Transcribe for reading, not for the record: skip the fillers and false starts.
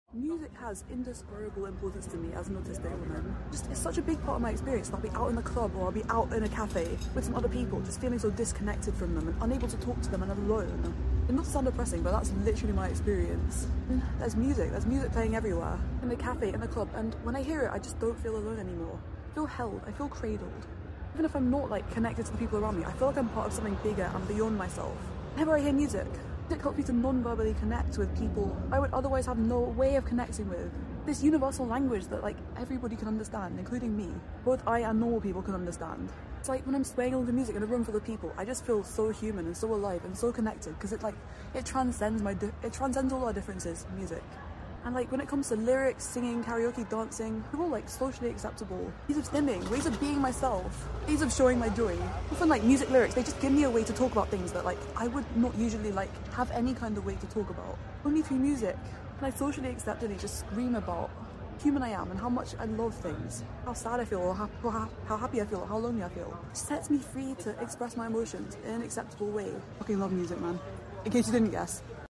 Music has indescribable importance to me as an autistic woman. It's such a big part of my experience that I'll be out in the club or I'll be out in a cafe with some other people, just feeling so disconnected from them and unable to talk to them and alone. And not to sound depressing, but that's literally my experience. And there's music playing everywhere. In the cafe, in the club, and when I hear it, I just don't feel alone anymore. I feel held, I feel cradled. Even if I'm not connected to the people around me, I feel like I'm part of something bigger and beyond myself. Whenever I hear music helps me to non-verbally connect with people I would otherwise have no way of connecting with. This universal language that everybody can understand, including me. Both I and normal people can understand. It's like when I'm swaying along to music in a room full of people, I just feel so human and so alive and so connected because it transcends all our differences, music. And when it comes to lyrics, singing, karaoke, dancing, they're all socially acceptable. Ways of stimming, ways of being myself, ways of showing my joy. Often music lyrics, they just give me a way to talk about things that I would not usually have any kind of way to talk about. Only through music can I socially acceptedly just scream about how human I am and how much I love things, how sad I feel or how happy I feel or how lonely I feel. It sets me free to express my emotions in an acceptable way. I fucking love music, man. In case you didn't guess.